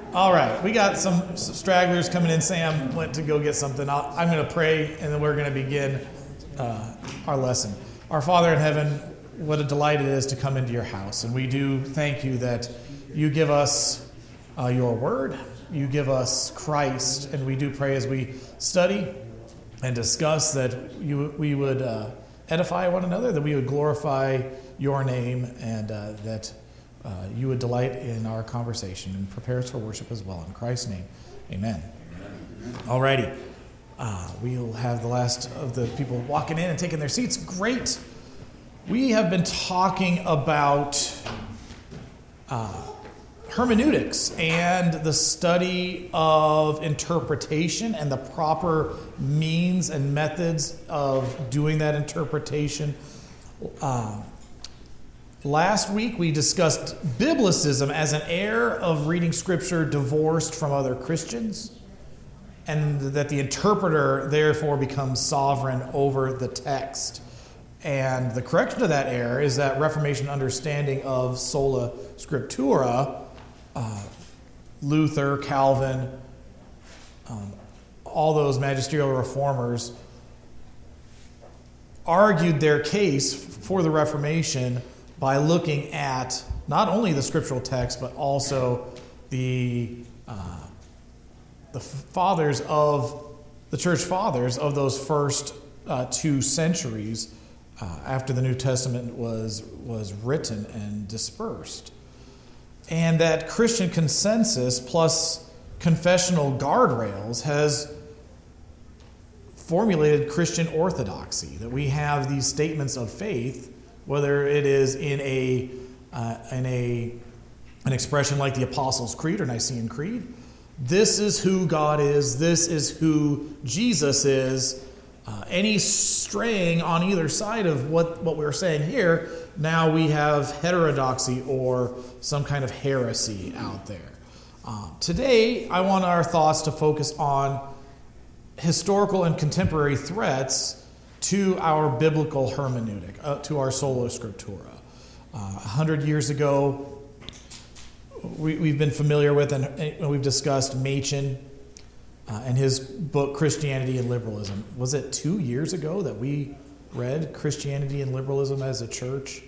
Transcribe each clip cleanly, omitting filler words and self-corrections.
All right, we got some stragglers coming in. Sam went to go get something. I'm going to pray, and then we're going to begin our lesson. Our Father in heaven, what a delight it is to come into your house. And we do thank you that you give us your word, you give us Christ, and we do pray as we study and discuss that we would edify one another, that we would glorify your name, and that you would delight in our conversation and prepare us for worship as well. In Christ's name, amen. All righty. We'll have the last of the people walking in and taking their seats. Great. We have been talking about hermeneutics and the study of interpretation and the proper means and methods of doing that interpretation. Last week we discussed biblicism as an error of reading Scripture divorced from other Christians, and that the interpreter therefore becomes sovereign over the text. And the correction to that error is that Reformation understanding of sola scriptura, Luther, Calvin, all those magisterial reformers argued their case for the Reformation by looking at not only the scriptural text, but also the fathers of the church fathers of those first 2 centuries after the New Testament was written and dispersed. And that Christian consensus plus confessional guardrails has formulated Christian orthodoxy, that we have these statements of faith, whether it is in an expression like the Apostles' Creed or Nicene Creed. This is who God is. This is who Jesus is. Any straying on either side of what we're saying here, now we have heterodoxy or some kind of heresy out there. Today, I want our thoughts to focus on historical and contemporary threats to our biblical hermeneutic, to our sola scriptura. 100 years ago, we've been familiar with and we've discussed Machen and his book, Christianity and Liberalism. Was it 2 years ago that we read Christianity and Liberalism as a church?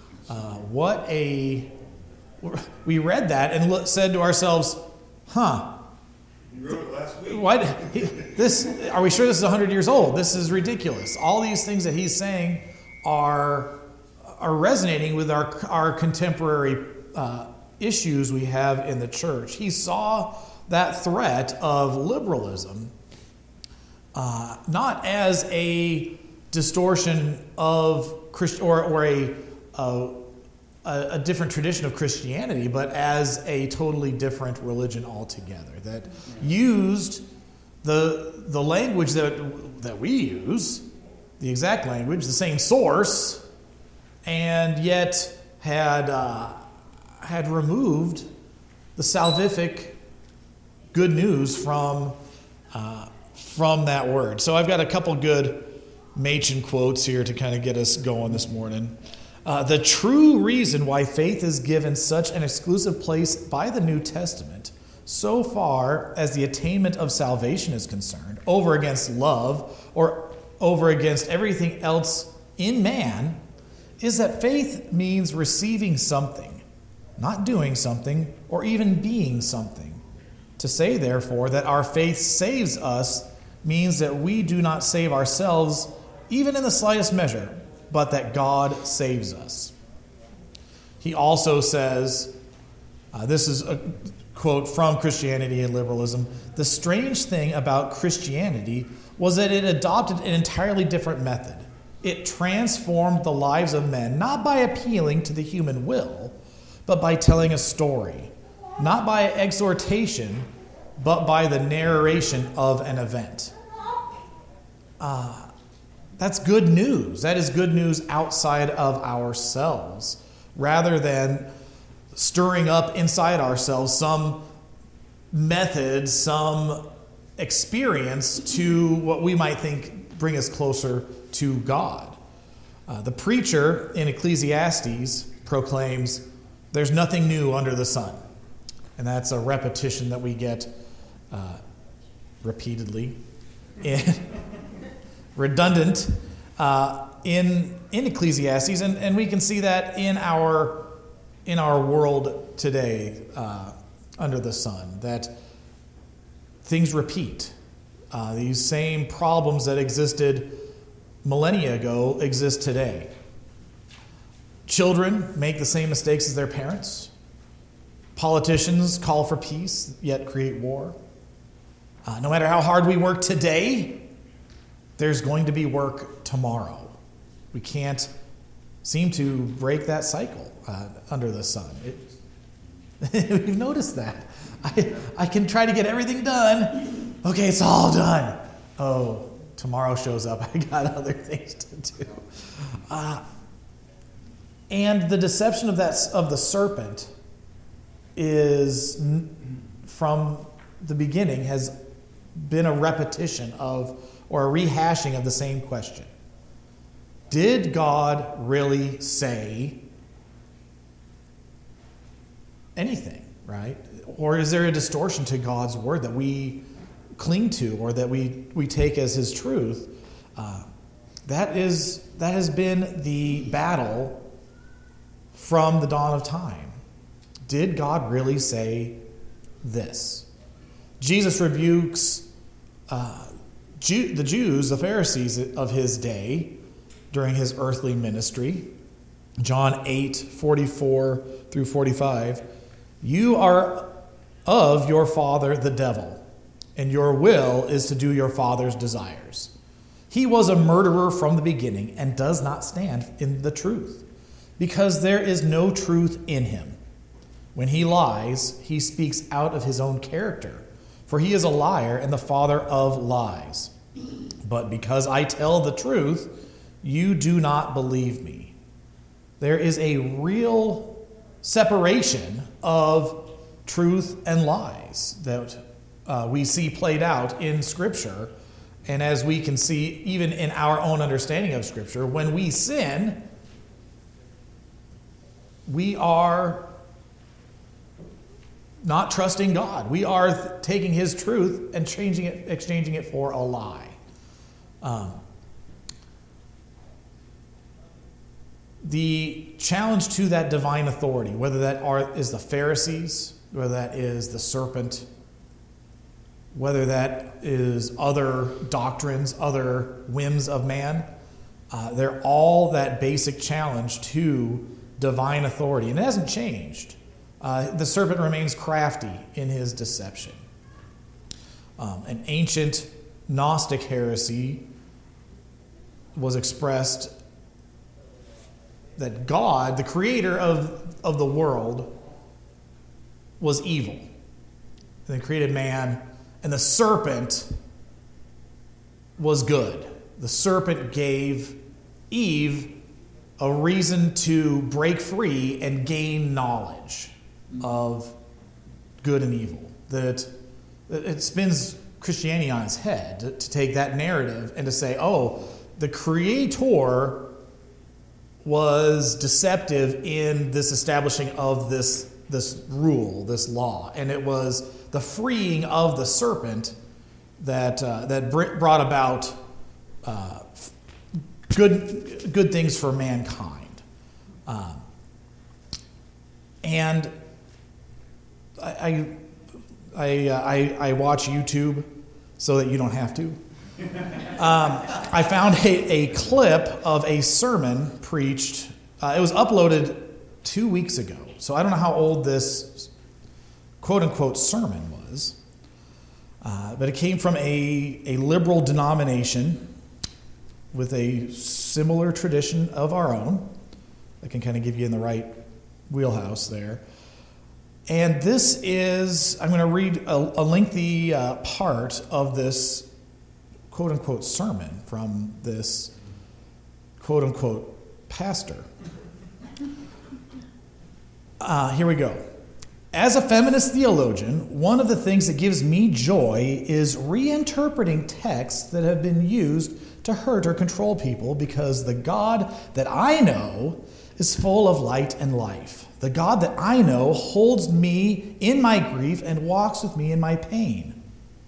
We read that and said to ourselves, You wrote it last week. What? Are we sure this is 100 years old? This is ridiculous. All these things that he's saying are resonating with our contemporary issues we have in the church. He saw that threat of liberalism not as a distortion of or a different tradition of Christianity, but as a totally different religion altogether, that used the language that we use, the exact language, the same source, and yet had removed the salvific good news from that word. So I've got a couple good Machen quotes here to kind of get us going this morning. The true reason why faith is given such an exclusive place by the New Testament, so far as the attainment of salvation is concerned, over against love or over against everything else in man, is that faith means receiving something, not doing something, or even being something. To say, therefore, that our faith saves us means that we do not save ourselves, even in the slightest measure, but that God saves us. He also says, this is a quote from Christianity and Liberalism, the strange thing about Christianity was that it adopted an entirely different method. It transformed the lives of men, not by appealing to the human will, but by telling a story, not by exhortation, but by the narration of an event. That's good news. That is good news outside of ourselves, rather than stirring up inside ourselves some method, some experience to what we might think bring us closer to God. The preacher in Ecclesiastes proclaims, "There's nothing new under the sun." And that's a repetition that we get repeatedly, redundant in Ecclesiastes, and we can see that in our world today under the sun, that things repeat. These same problems that existed millennia ago exist today. Children make the same mistakes as their parents. Politicians call for peace, yet create war. No matter how hard we work today, there's going to be work tomorrow. We can't seem to break that cycle under the sun. You've noticed that. I can try to get everything done. Okay, it's all done. Oh, tomorrow shows up. I got other things to do. And the deception of the serpent is, from the beginning, has been a repetition of, or a rehashing of the same question. Did God really say anything, right? Or is there a distortion to God's word that we cling to, or that we take as his truth? That has been the battle from the dawn of time. Did God really say this? Jesus rebukes the Jews, the Pharisees of his day during his earthly ministry. John 8:44 through 45. You are of your father the devil, and your will is to do your father's desires. He was a murderer from the beginning and does not stand in the truth, because there is no truth in him. When he lies, he speaks out of his own character, for he is a liar and the father of lies. But because I tell the truth, you do not believe me. There is a real separation of truth and lies that we see played out in Scripture. And as we can see even in our own understanding of Scripture, when we sin, we are not trusting God. We are taking his truth and exchanging it for a lie. The challenge to that divine authority, whether that is the Pharisees, whether that is the serpent, whether that is other doctrines, other whims of man, they're all that basic challenge to divine authority. And it hasn't changed. The serpent remains crafty in his deception. An ancient Gnostic heresy was expressed that God, the creator of the world, was evil. And then created man, and the serpent was good. The serpent gave Eve a reason to break free and gain knowledge of good and evil. That it spins Christianity on its head to take that narrative and to say, oh, the Creator was deceptive in this establishing of this rule, this law, and it was the freeing of the serpent that brought about good things for mankind. And I watch YouTube so that you don't have to. I found a clip of a sermon preached. It was uploaded 2 weeks ago, so I don't know how old this quote-unquote sermon was, but it came from a liberal denomination with a similar tradition of our own. I can kind of give you in the right wheelhouse there. And this is, I'm going to read a lengthy part of this quote-unquote sermon from this quote-unquote pastor. Here we go. As a feminist theologian, one of the things that gives me joy is reinterpreting texts that have been used to hurt or control people, because the God that I know is full of light and life. The God that I know holds me in my grief and walks with me in my pain.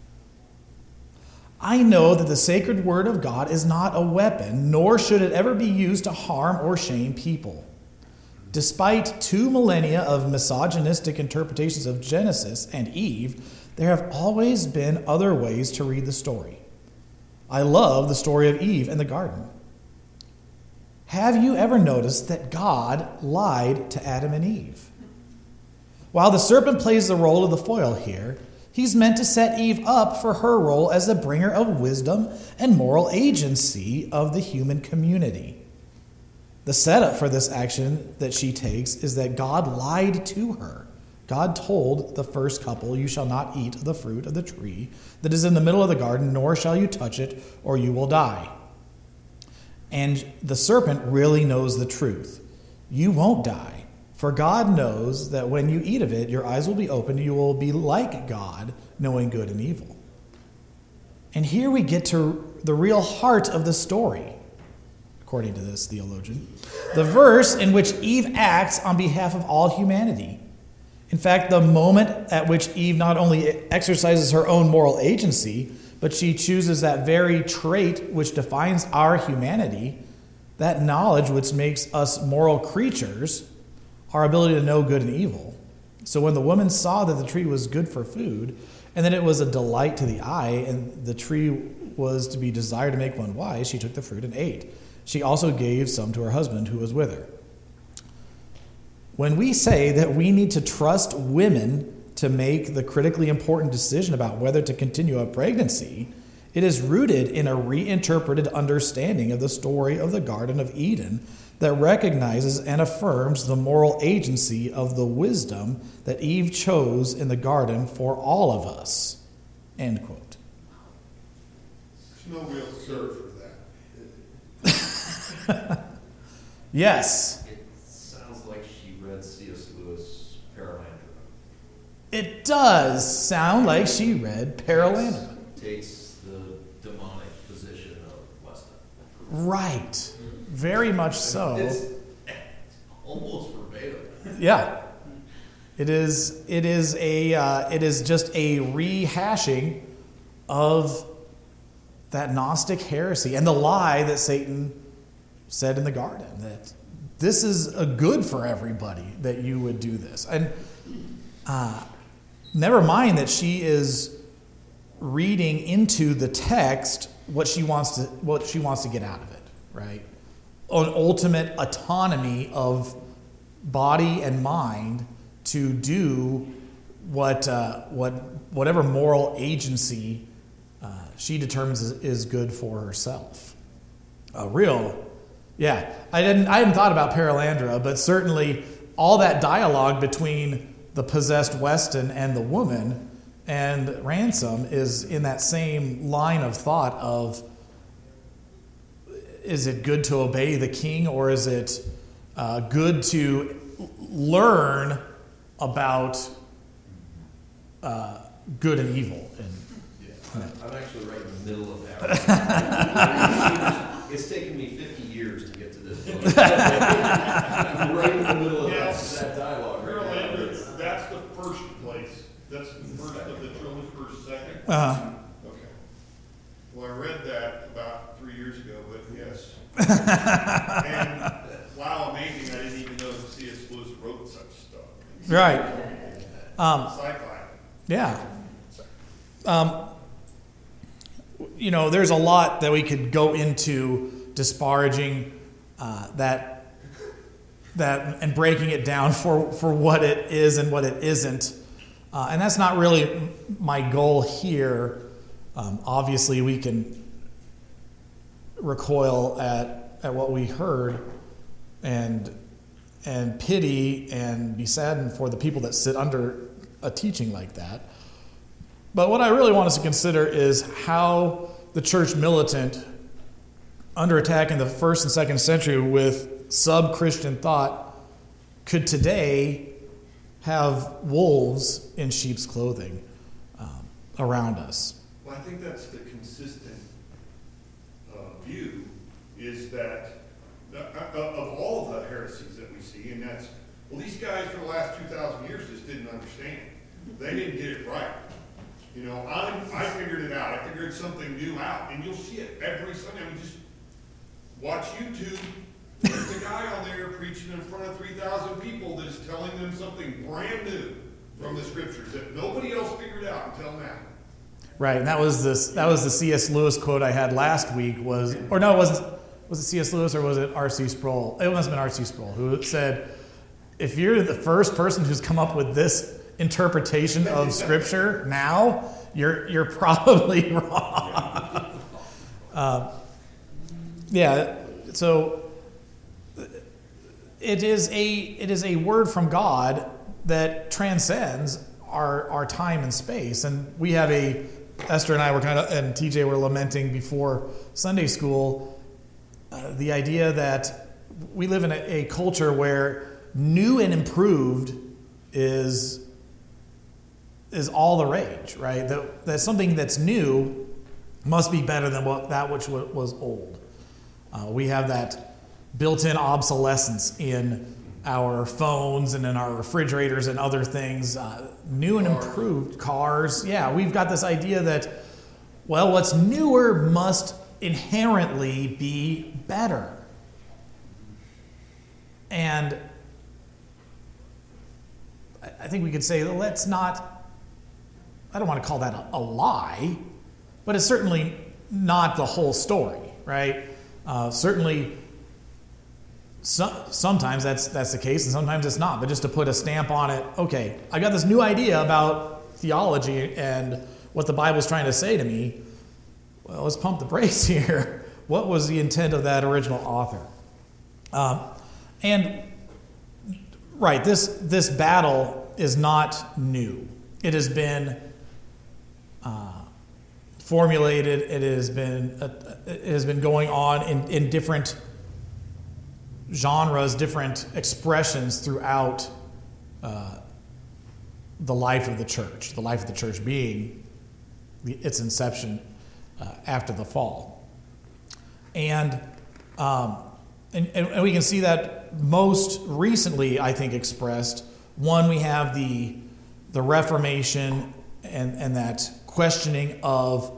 I know that the sacred word of God is not a weapon, nor should it ever be used to harm or shame people. Despite 2 millennia of misogynistic interpretations of Genesis and Eve, there have always been other ways to read the story. I love the story of Eve and the garden. Have you ever noticed that God lied to Adam and Eve? While the serpent plays the role of the foil here, he's meant to set Eve up for her role as the bringer of wisdom and moral agency of the human community. The setup for this action that she takes is that God lied to her. God told the first couple, "You shall not eat of the fruit of the tree that is in the middle of the garden, nor shall you touch it, or you will die." And the serpent really knows the truth. You won't die, for God knows that when you eat of it, your eyes will be opened, you will be like God, knowing good and evil. And here we get to the real heart of the story, according to this theologian. The verse in which Eve acts on behalf of all humanity. In fact, the moment at which Eve not only exercises her own moral agency, but she chooses that very trait which defines our humanity, that knowledge which makes us moral creatures, our ability to know good and evil. So when the woman saw that the tree was good for food, and that it was a delight to the eye, and the tree was to be desired to make one wise, she took the fruit and ate. She also gave some to her husband who was with her. When we say that we need to trust women to make the critically important decision about whether to continue a pregnancy, it is rooted in a reinterpreted understanding of the story of the Garden of Eden that recognizes and affirms the moral agency of the wisdom that Eve chose in the garden for all of us. End quote. There's no real serve for that. Yes. It sounds like she read C.S. Lewis' Paralandra. It does sound like she read Paralandra. Takes the demonic position of Weston. Right. Very much so. It's almost verbatim. Yeah. It is just a rehashing of that Gnostic heresy and the lie that Satan said in the garden, that this is a good for everybody that you would do this. And never mind that she is reading into the text what she wants to get out of it, right? An ultimate autonomy of body and mind to do whatever moral agency she determines is good for herself. I hadn't thought about Paralandra, but certainly all that dialogue between the possessed Weston and the woman and Ransom is in that same line of thought of, is it good to obey the king, or is it good to learn about good and evil? I'm actually right in the middle of that. It's taken me 50 years to get to this point. I'm right in the middle of that dialogue. Paralandra, that's the first place. That's the first of the trilogy, first, second? Uh-huh. Okay. Well, I read that about 3 years ago, but yes. And wow, amazing, I didn't even know that C.S. Lewis wrote such stuff. Right. Sci-fi. Yeah. There's a lot that we could go into disparaging that and breaking it down for what it is and what it isn't. And that's not really my goal here. Obviously, we can recoil at what we heard and pity and be saddened for the people that sit under a teaching like that. But what I really want us to consider is how the church militant, under attack in the 1st and 2nd century with sub-Christian thought, could today have wolves in sheep's clothing around us. Well, I think that's the consistent view, is that of all the heresies that we see, and that's Well, these guys for the last 2,000 years just didn't understand. They didn't get it right. You know, I figured it out. I figured something new out, and you'll see it every Sunday. I mean, just watch YouTube. There's a guy on there preaching in front of 3,000 people that is telling them something brand new from the scriptures that nobody else figured out until now. Right, and that was the C.S. Lewis quote I had last week. Was it C.S. Lewis or was it R.C. Sproul? It must have been R.C. Sproul who said, if you're the first person who's come up with this interpretation of Scripture now, you're probably wrong. So it is a word from God that transcends our time and space, and we have Esther and I were and TJ were lamenting before Sunday school the idea that we live in a culture where new and improved is all the rage, right? That something that's new must be better than that which was old. We have that built-in obsolescence in our phones and in our refrigerators and other things. New and improved cars. Yeah, we've got this idea that, well, what's newer must inherently be better. And I think we could say, let's not, I don't want to call that a lie, but it's certainly not the whole story, right? Certainly, sometimes that's the case, and sometimes it's not. But just to put a stamp on it, okay, I got this new idea about theology and what the Bible's trying to say to me. Well, let's pump the brakes here. What was the intent of that original author? And right, this battle is not new. It has been formulated. It has been going on in different genres, different expressions throughout the life of the church. The life of the church being its inception after the fall, and we can see that most recently, I think, expressed. One, we have the Reformation and that questioning of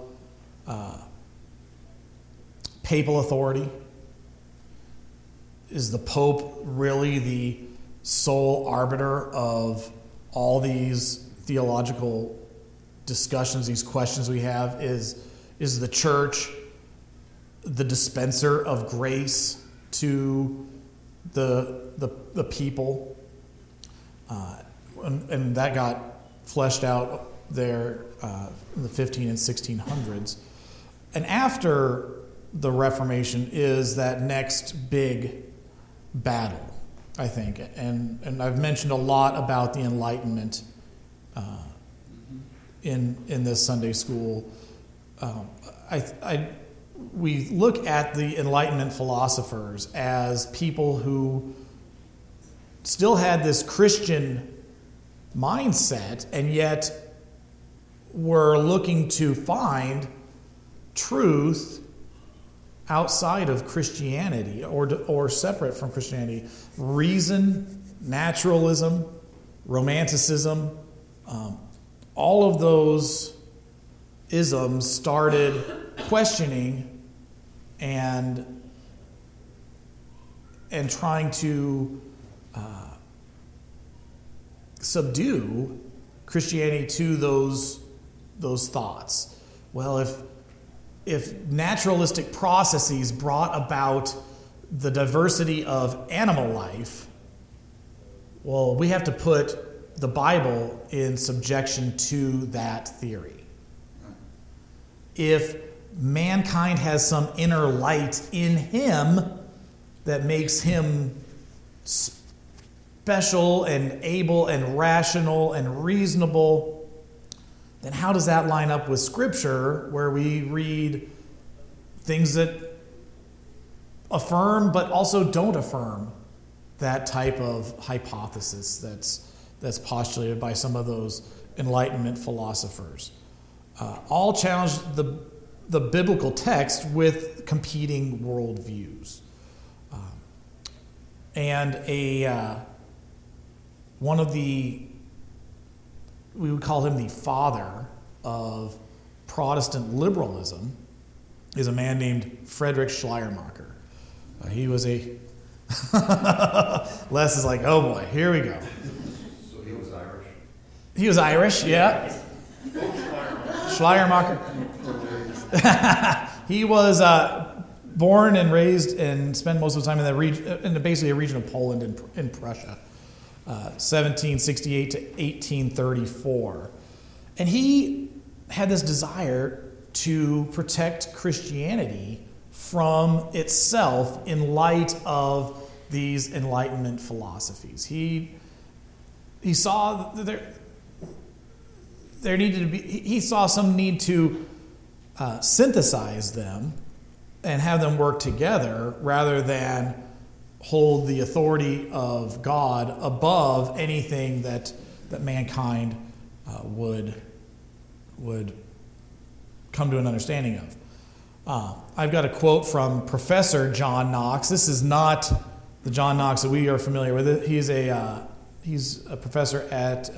papal authority. Is the Pope really the sole arbiter of all these theological discussions, these questions we have? Is the church the dispenser of grace to the people? And that got fleshed out there in the 15 and 1600s. And after the Reformation is that next big battle, I think. And I've mentioned a lot about the Enlightenment in this Sunday school. We look at the Enlightenment philosophers as people who still had this Christian mindset and yet were looking to find truth outside of Christianity or separate from Christianity. Reason, naturalism, romanticism, all of those isms started questioning and trying to subdue Christianity to those thoughts. Well, if naturalistic processes brought about the diversity of animal life, well, we have to put the Bible in subjection to that theory. If mankind has some inner light in him that makes him special and able and rational and reasonable, then how does that line up with Scripture, where we read things that affirm but also don't affirm that type of hypothesis that's postulated by some of those Enlightenment philosophers? All challenge the biblical text with competing worldviews. And one of we would call him the father of Protestant liberalism, is a man named Friedrich Schleiermacher. He was a... Les is like, oh boy, here we go. So he was Irish? He was Irish, yeah. Schleiermacher. He was born and raised and spent most of the time in the region, basically a region of Poland in Prussia, 1768 to 1834. And he had this desire to protect Christianity from itself in light of these Enlightenment philosophies. He saw that there needed to be, he saw some need to synthesize them and have them work together rather than hold the authority of God above anything that mankind would come to an understanding of. I've got a quote from Professor John Knox. This is not the John Knox that we are familiar with. He's a professor at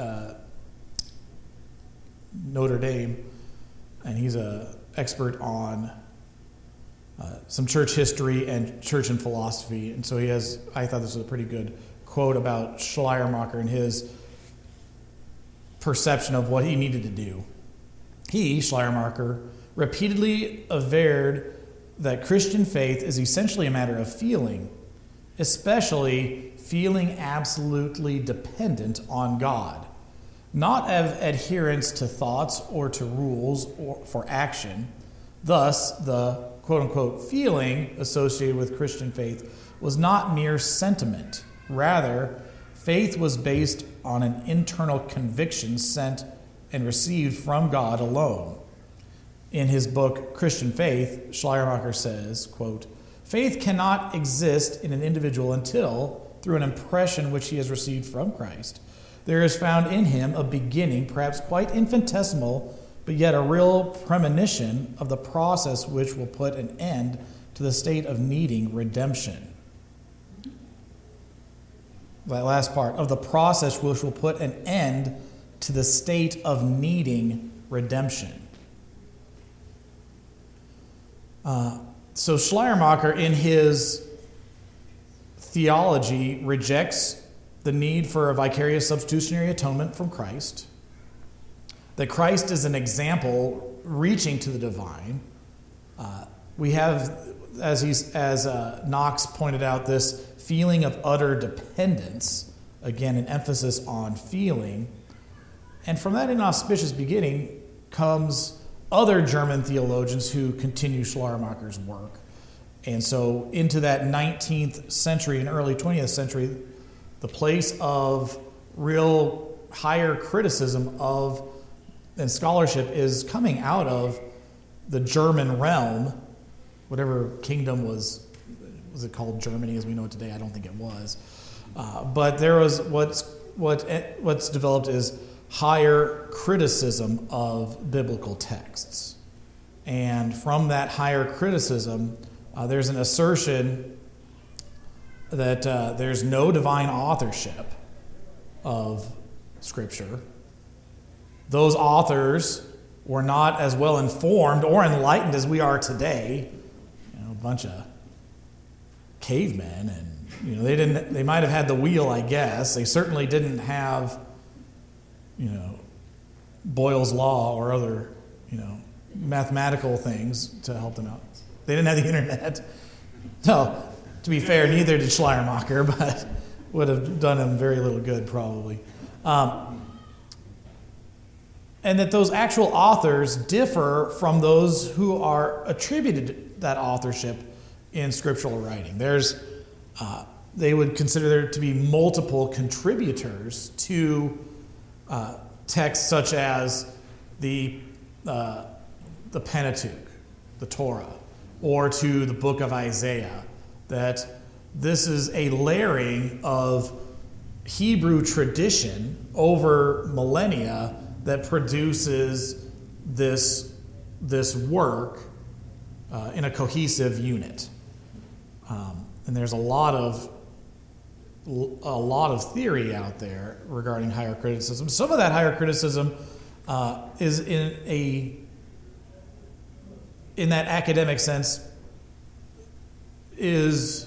Notre Dame, and he's an expert on some church history and church and philosophy. And so I thought this was a pretty good quote about Schleiermacher and his perception of what he needed to do. Schleiermacher, repeatedly averred that Christian faith is essentially a matter of feeling, especially feeling absolutely dependent on God, not of adherence to thoughts or to rules or for action. Thus, the quote-unquote feeling associated with Christian faith was not mere sentiment. Rather, faith was based on an internal conviction sent and received from God alone. In his book, Christian Faith, Schleiermacher says, quote, "Faith cannot exist in an individual until, through an impression which he has received from Christ, there is found in him a beginning, perhaps quite infinitesimal, but yet a real premonition of the process which will put an end to the state of needing redemption." That last part, of the process which will put an end to the state of needing redemption. So Schleiermacher, in his theology, rejects the need for a vicarious substitutionary atonement from Christ, that Christ is an example reaching to the divine. We have, as Knox pointed out, this feeling of utter dependence, again, an emphasis on feeling. And from that inauspicious beginning comes other German theologians who continue Schleiermacher's work. And so into that 19th century and early 20th century, the place of real higher criticism of and scholarship is coming out of the German realm, whatever kingdom was it called Germany as we know it today? I don't think it was. But there was what's developed is higher criticism of biblical texts. And from that higher criticism, there's an assertion that there's no divine authorship of Scripture. Those authors were not as well informed or enlightened as we are today. A bunch of cavemen, and they might have had the wheel, I guess. They certainly didn't have Boyle's Law or other, mathematical things to help them out. They didn't have the internet. No, to be fair, neither did Schleiermacher, but would have done him very little good probably. And that those actual authors differ from those who are attributed that authorship in scriptural writing. They would consider there to be multiple contributors to texts such as the Pentateuch, the Torah, or to the book of Isaiah, that this is a layering of Hebrew tradition over millennia that produces this work in a cohesive unit. And there's a lot of a lot of theory out there regarding higher criticism. Some of that higher criticism is in that academic sense is,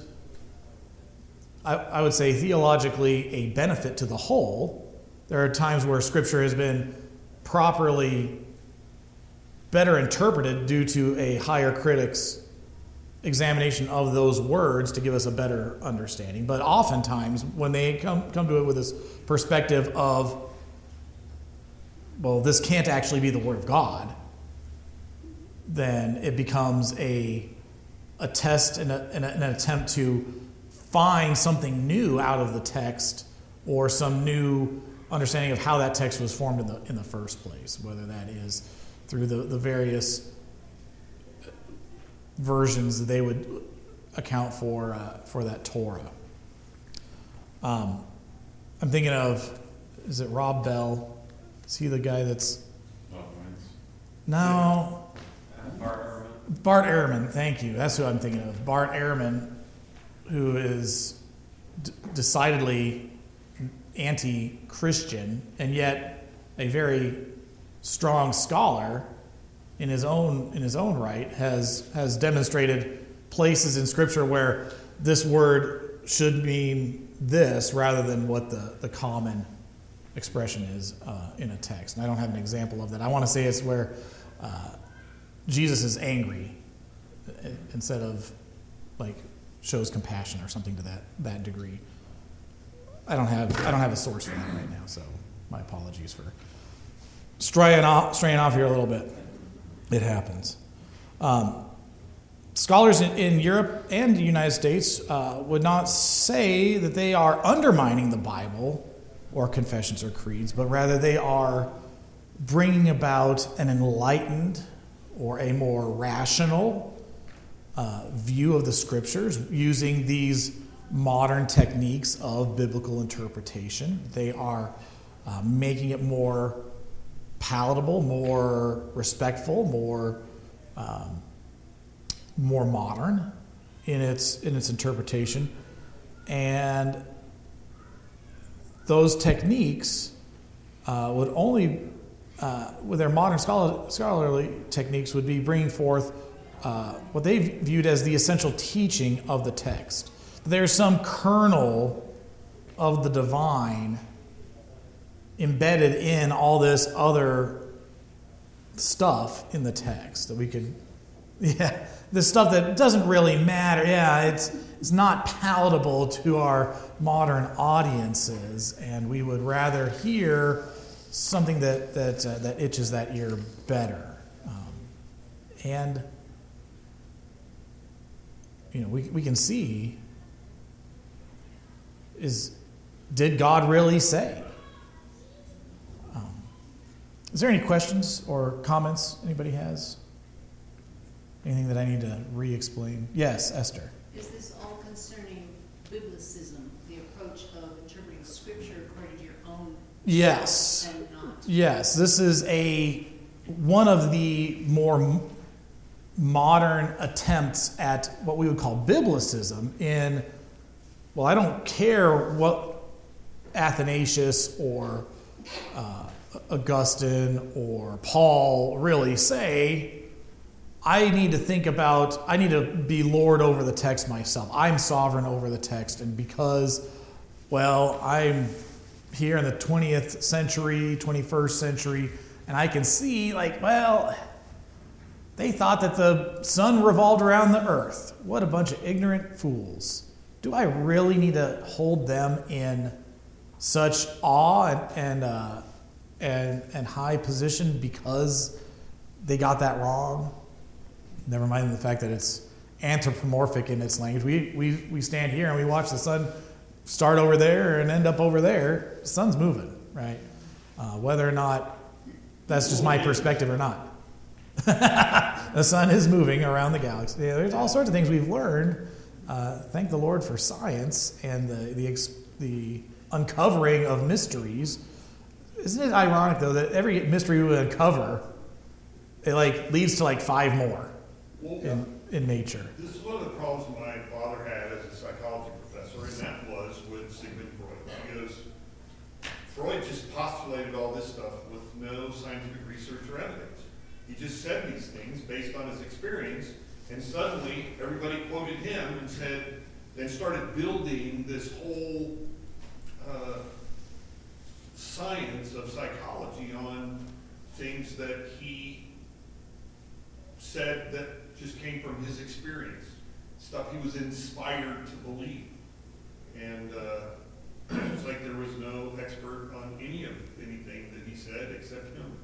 I would say, theologically a benefit to the whole. There are times where Scripture has been properly better interpreted due to a higher critic's examination of those words to give us a better understanding. But oftentimes, when they come to it with this perspective of, well, this can't actually be the Word of God, then it becomes a test and an attempt to find something new out of the text or some new understanding of how that text was formed in the first place, whether that is through the various versions that they would account for that Torah. I'm thinking of, is it Rob Bell? Is he the guy that's... No. Bart Ehrman, thank you. That's who I'm thinking of. Bart Ehrman, who is decidedly anti-Christian and yet a very strong scholar in his own right, has demonstrated places in Scripture where this word should mean this rather than what the common expression is in a text. And I don't have an example of that. I want to say it's where Jesus is angry instead of like shows compassion or something to that degree. I don't have a source for that right now, so my apologies for straying off here a little bit. It happens. Scholars in Europe and the United States would not say that they are undermining the Bible or confessions or creeds, but rather they are bringing about an enlightened or a more rational view of the Scriptures using these modern techniques of biblical interpretation. They are making it more palatable, more respectful, more modern in its interpretation, and those techniques would only, with their modern scholarly techniques, would be bringing forth what they viewed as the essential teaching of the text. There's some kernel of the divine embedded in all this other stuff in the text that we could, this stuff that doesn't really matter. It's not palatable to our modern audiences, and we would rather hear something that itches that ear better. And we can see, did God really say? Is there any questions or comments anybody has? Anything that I need to re-explain? Yes, Esther. Is this all concerning biblicism, the approach of interpreting Scripture according to your own? Yes. And not? Yes. This is one of the more modern attempts at what we would call biblicism in, well, I don't care what Athanasius or Augustine or Paul really say. I need to be Lord over the text myself. I'm sovereign over the text. And because, well, I'm here in the 20th century, 21st century, and I can see, they thought that the sun revolved around the earth. What a bunch of ignorant fools. Do I really need to hold them in such awe and high position because they got that wrong? Never mind the fact that it's anthropomorphic in its language. We stand here and we watch the sun start over there and end up over there. The sun's moving, right? Whether or not that's just my perspective or not. The sun is moving around the galaxy. There's all sorts of things we've learned. Thank the Lord for science and the uncovering of mysteries. Isn't it ironic, though, that every mystery we uncover, it leads to 5 more in nature? This is one of the problems my father had as a psychology professor, and that was with Freud just postulated all this stuff with no scientific research or evidence. He just said these things based on his experience, and suddenly everybody quoted him and said, and started building this whole science of psychology on things that he said that just came from his experience, stuff he was inspired to believe. And it's like there was no expert on anything that he said except him.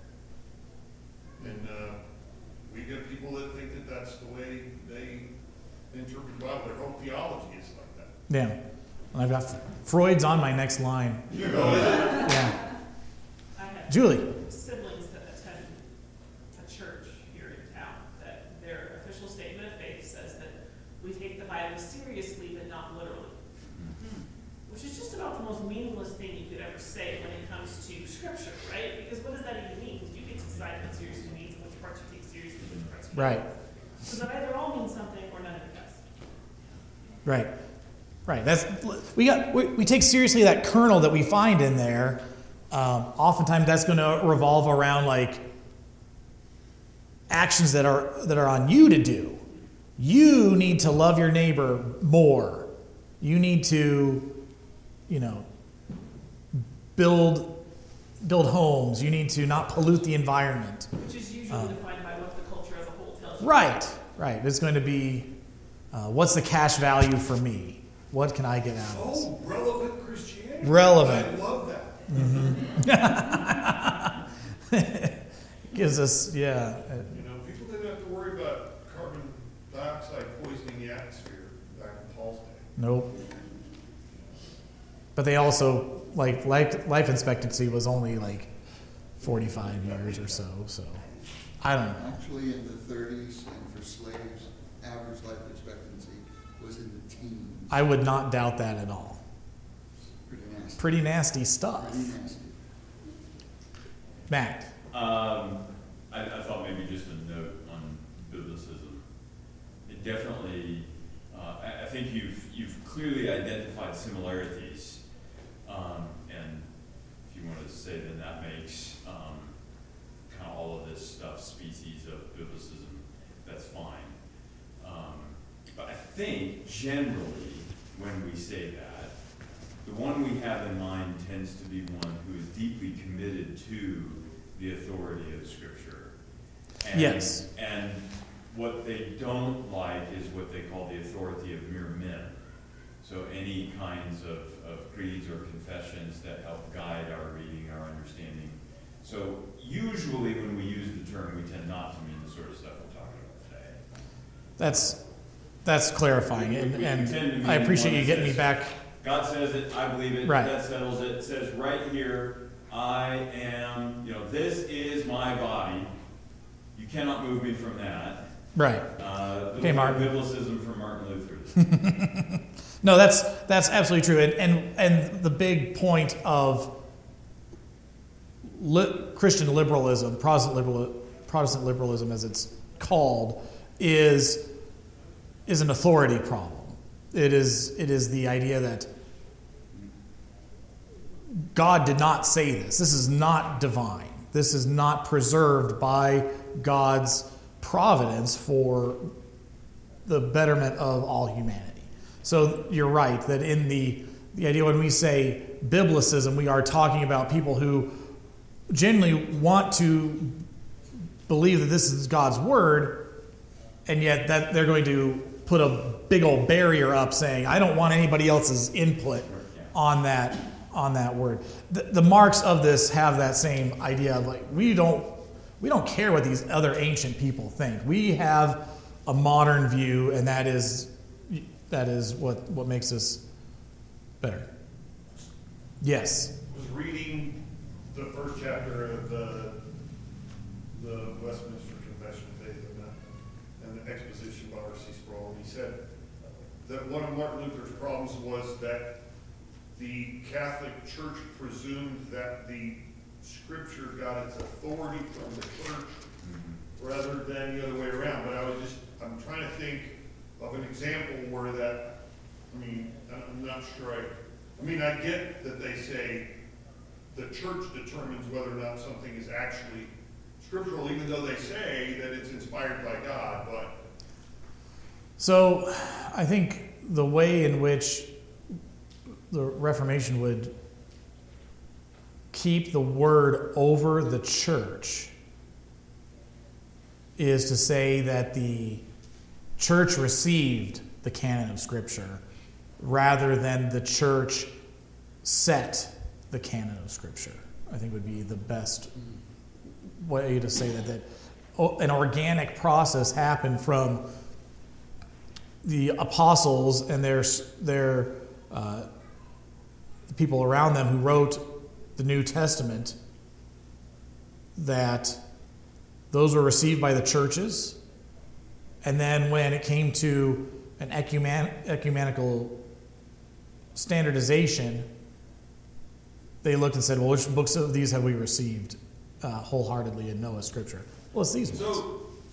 And we get people that think that that's the way they interpret the Bible. Their whole theology is like that. Yeah. And I've got Freud's on my next line. You know, Yeah. I have Julie. siblings that attend a church here in town that their official statement of faith says that we take the Bible seriously but not literally. Which is just about the most meaningless thing you could ever say when it comes to scripture, right? Because what does that even mean? You get to decide what seriously means and which parts you take seriously and which parts you don't. Right. So that either all means something or none of it does. Right. Right. That's we take seriously that kernel that we find in there. Oftentimes that's going to revolve around like actions that are on you to do. You need to love your neighbor more. You need to, build homes. You need to not pollute the environment. Which is usually defined by what the culture as a whole tells you. Right. It's going to be, what's the cash value for me? What can I get out of this? oh, relevant Christianity. Relevant. I love that. Gives us, yeah. People didn't have to worry about carbon dioxide poisoning the atmosphere back in Paul's day. Nope. But they also, life expectancy was only 45 years or so. So, I don't know. Actually, in the 30s, and for slaves, average life expectancy was in the teens. I would not doubt that at all. Pretty nasty. Pretty nasty stuff. Pretty nasty. Matt. I thought maybe just a note on biblicism. It definitely, I think you've clearly identified similarities, and if you want to say then that makes kind of all of this stuff species of biblicism, that's fine. But I think generally when we say that, the one we have in mind tends to be one who is deeply committed to the authority of Scripture. And, Yes. And what they don't like is what they call the authority of mere men. So any kinds of creeds or confessions that help guide our reading, our understanding. So usually when we use the term, we tend not to mean the sort of stuff we're talking about today. That's clarifying, We tend to and mean I appreciate one you that getting me says, back. God says it, I believe it, Right. that settles it. It says right here, I am, this is my body. You cannot move me from that. Right. Okay, Martin. Biblicism from Martin Luther. No, that's absolutely true, and the big point of Christian liberalism, Protestant liberalism, as it's called, is an authority problem. It is the idea that God did not say this. This is not divine. This is not preserved by God's providence for the betterment of all humanity. So you're right that in the idea when we say biblicism, we are talking about people who genuinely want to believe that this is God's word, and yet that they're going to put a big old barrier up saying, I don't want anybody else's input on that word. The marks of this have that same idea of we don't care what these other ancient people think. We have a modern view, and that is what makes us better. Yes. I was reading the first chapter of the Westminster Confession of Faith and the exposition by R.C. Sproul, and he said that one of Martin Luther's problems was that the Catholic Church presumed that the Scripture got its authority from the church rather than the other way around. But I'm trying to think of an example where that, I'm not sure I get that they say the church determines whether or not something is actually scriptural, even though they say that it's inspired by God, but. So I think the way in which the Reformation would keep the word over the church is to say that the church received the canon of Scripture rather than the church set the canon of Scripture. I think would be the best way to say that an organic process happened from the apostles and their people around them who wrote the New Testament, that those were received by the churches, and then when it came to an ecumenical standardization, they looked and said, well, which books of these have we received wholeheartedly and know as Scripture? Well, it's these ones.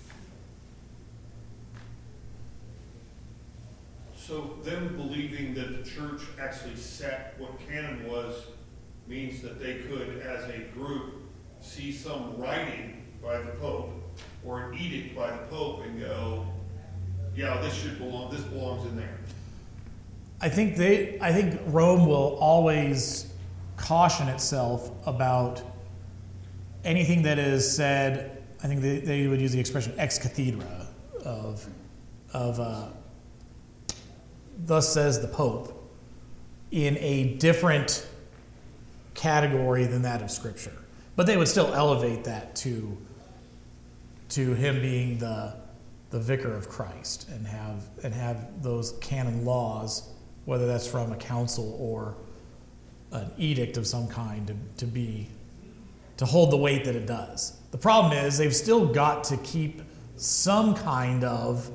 So them believing that the church actually set what canon was means that they could, as a group, see some writing by the Pope or an edict by the Pope and go, yeah, this belongs in there. I think Rome will always caution itself about anything that is said. I think they would use the expression ex cathedra of thus says the Pope, in a different category than that of Scripture. But they would still elevate that to him being the vicar of Christ and have those canon laws, whether that's from a council or an edict of some kind, to hold the weight that it does. The problem is they've still got to keep some kind of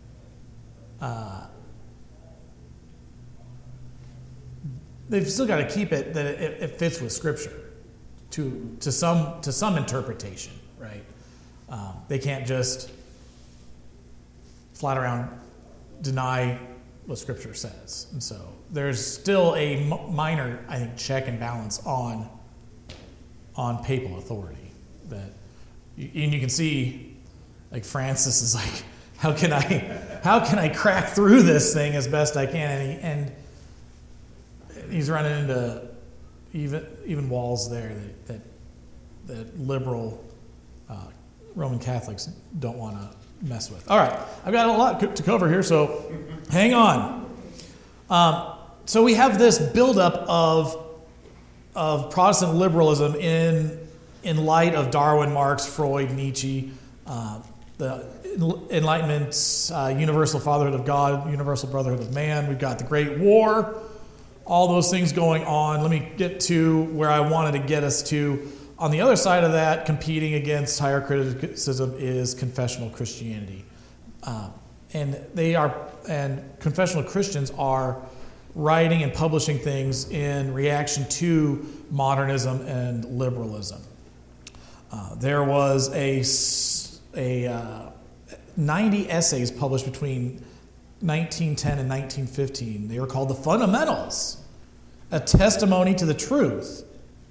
they've still got to keep it that it fits with Scripture to some interpretation, right? They can't just flat around deny what Scripture says, and so there's still a minor, I think, check and balance on papal authority. And you can see, like, Francis is like, how can I crack through this thing as best I can, and he's running into even walls there that liberal Roman Catholics don't want to mess with. All right, I've got a lot to cover here, so hang on. So we have this buildup of Protestant liberalism in light of Darwin, Marx, Freud, Nietzsche, the Enlightenment's universal fatherhood of God, universal brotherhood of man. We've got the Great War. All those things going on. Let me get to where I wanted to get us to. On the other side of that, competing against higher criticism is confessional Christianity. And confessional Christians are writing and publishing things in reaction to modernism and liberalism. There was 90 essays published between 1910 and 1915. They were called the Fundamentals, a testimony to the truth.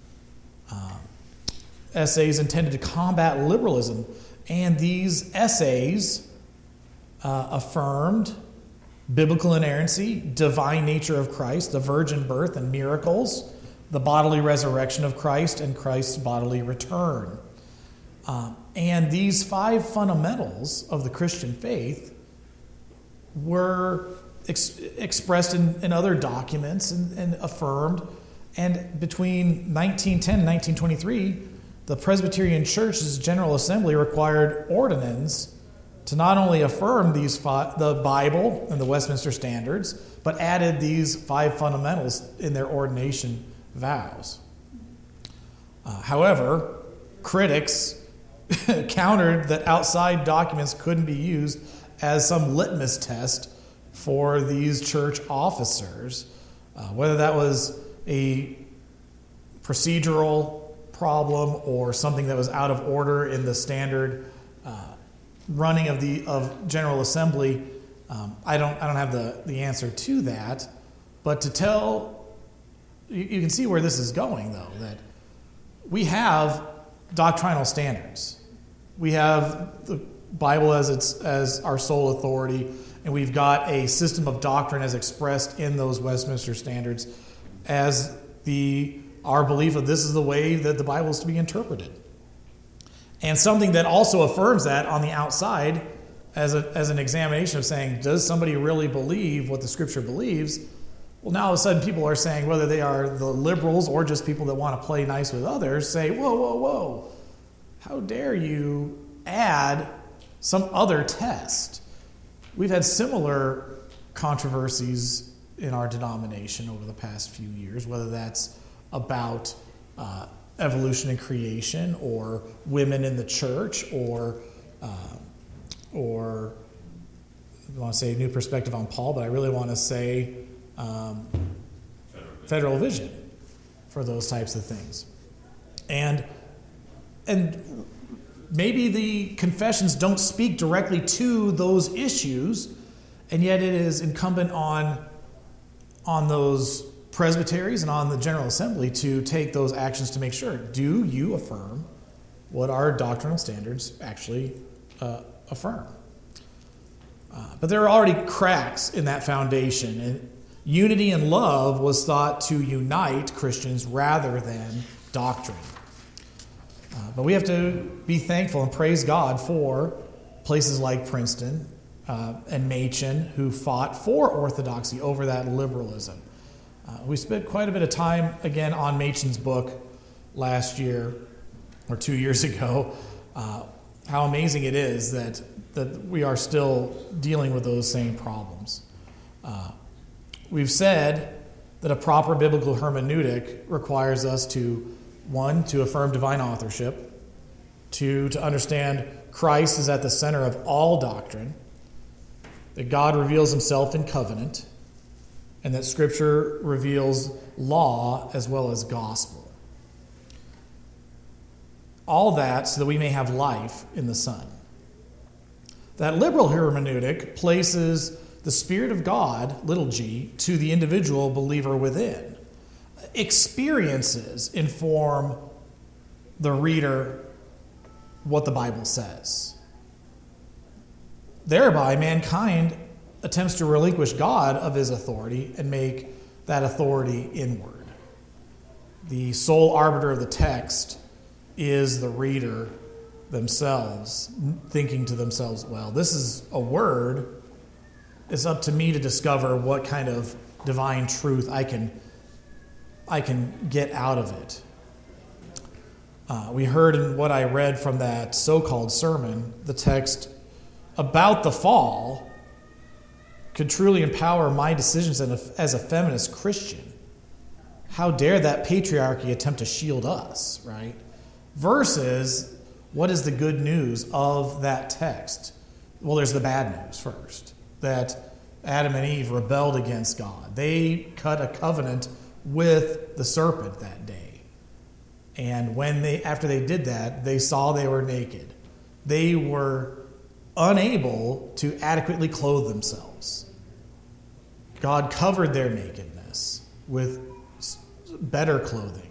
Essays intended to combat liberalism. And these essays affirmed biblical inerrancy, divine nature of Christ, the virgin birth and miracles, the bodily resurrection of Christ, and Christ's bodily return. And these 5 fundamentals of the Christian faith were expressed in other documents and affirmed. And between 1910 and 1923, the Presbyterian Church's General Assembly required ordinands to not only affirm the Bible and the Westminster Standards, but added these 5 fundamentals in their ordination vows. However, critics countered that outside documents couldn't be used as some litmus test for these church officers, whether that was a procedural problem or something that was out of order in the standard running of General Assembly. I don't have the answer to that, but to tell, you can see where this is going, though, we have doctrinal standards. We have the Bible as our sole authority, and we've got a system of doctrine as expressed in those Westminster Standards as our belief of this is the way that the Bible is to be interpreted. And something that also affirms that on the outside as an examination of saying, does somebody really believe what the Scripture believes? Well, now all of a sudden people are saying, whether they are the liberals or just people that want to play nice with others, say, whoa, whoa, whoa, how dare you add some other test? We've had similar controversies in our denomination over the past few years, whether that's about evolution and creation, or women in the church, or I want to say New Perspective on Paul, but I really want to say Federal Vision for those types of things. And maybe the confessions don't speak directly to those issues, and yet it is incumbent on those presbyteries and on the General Assembly to take those actions to make sure, do you affirm what our doctrinal standards actually affirm? But there are already cracks in that foundation, and unity and love was thought to unite Christians rather than doctrine. But we have to be thankful and praise God for places like Princeton and Machen, who fought for orthodoxy over that liberalism. We spent quite a bit of time, again, on Machen's book last year or 2 years ago. How amazing it is that we are still dealing with those same problems. We've said that a proper biblical hermeneutic requires us to, 1, to affirm divine authorship, 2, to understand Christ is at the center of all doctrine, that God reveals himself in covenant, and that Scripture reveals law as well as gospel. All that so that we may have life in the Son. That liberal hermeneutic places the Spirit of God, little g, to the individual believer within. Experiences inform the reader what the Bible says. Thereby, mankind attempts to relinquish God of his authority and make that authority inward. The sole arbiter of the text is the reader themselves, thinking to themselves, well, this is a word. It's up to me to discover what kind of divine truth I can get out of it. We heard in what I read from that so-called sermon, the text about the fall could truly empower my decisions as a feminist Christian. How dare that patriarchy attempt to shield us, right? Versus, what is the good news of that text? Well, there's the bad news first, that Adam and Eve rebelled against God. They cut a covenant with the serpent that day. And after they did that, they saw they were naked. They were unable to adequately clothe themselves. God covered their nakedness with better clothing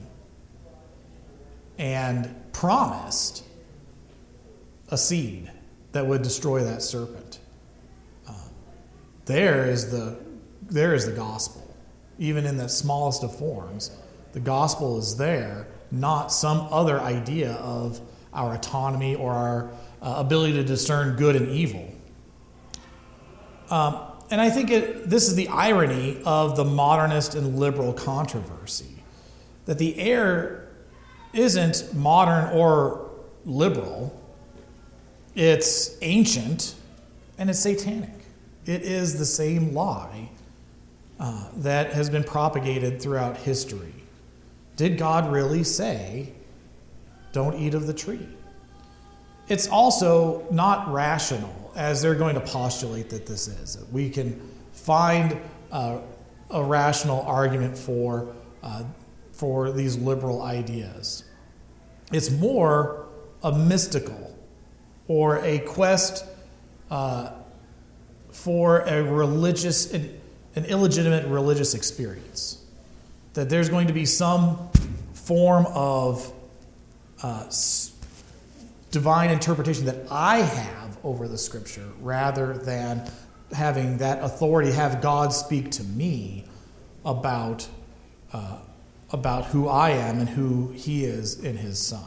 and promised a seed that would destroy that serpent. There is the gospel. Even in the smallest of forms, the gospel is there, not some other idea of our autonomy or our ability to discern good and evil. And I think this is the irony of the modernist and liberal controversy, that the error isn't modern or liberal, it's ancient, and it's satanic. It is the same lie that has been propagated throughout history. Did God really say, don't eat of the tree? It's also not rational, as they're going to postulate that this is. We can find a rational argument for these liberal ideas. It's more a mystical or a quest for an illegitimate religious experience. That there's going to be some form of divine interpretation that I have over the Scripture, rather than having that authority, have God speak to me about who I am and who He is in His Son.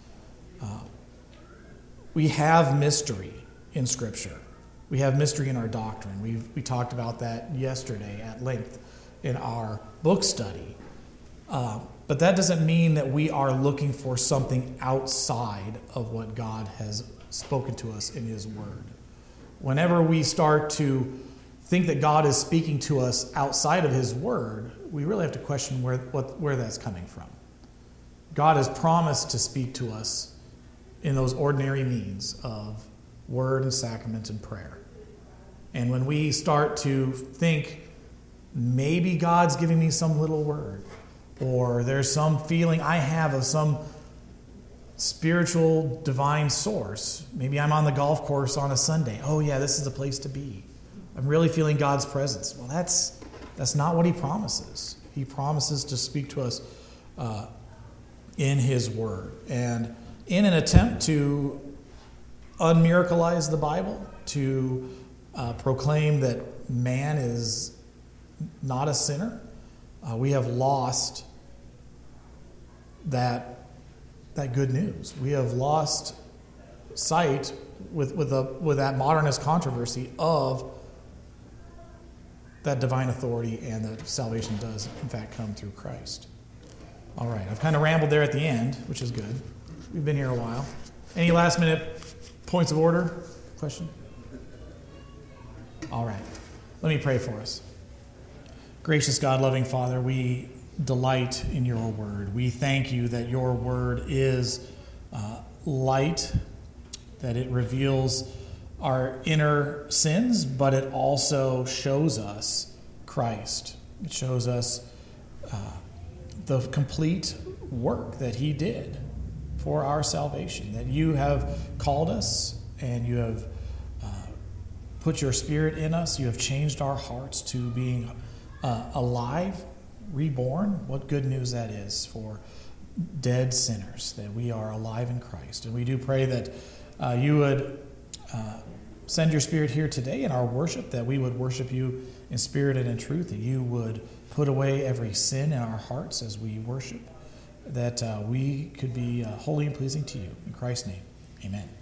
We have mystery in Scripture. We have mystery in our doctrine. We talked about that yesterday at length in our book study. But that doesn't mean that we are looking for something outside of what God has spoken to us in His Word. Whenever we start to think that God is speaking to us outside of His Word, we really have to question where that's coming from. God has promised to speak to us in those ordinary means of word and sacrament and prayer. And when we start to think, maybe God's giving me some little word, or there's some feeling I have of some spiritual divine source. Maybe I'm on the golf course on a Sunday. Oh yeah, this is the place to be. I'm really feeling God's presence. Well, that's not what He promises. He promises to speak to us in His Word. And in an attempt to unmiracleize the Bible, to proclaim that man is not a sinner, we have lost that good news. We have lost sight with that modernist controversy of that divine authority, and that salvation does in fact come through Christ. All right, I've kind of rambled there at the end, which is good. We've been here a while. Any last minute points of order? Question? All right, let me pray for us. Gracious God, loving Father, we delight in your word. We thank you that your word is light, that it reveals our inner sins, but it also shows us Christ. It shows us the complete work that He did for our salvation, that you have called us and you have put your Spirit in us. You have changed our hearts to being alive, reborn. What good news that is for dead sinners, that we are alive in Christ. And we do pray that you would send your Spirit here today in our worship, that we would worship you in spirit and in truth, that you would put away every sin in our hearts as we worship, that we could be holy and pleasing to you. In Christ's name, amen.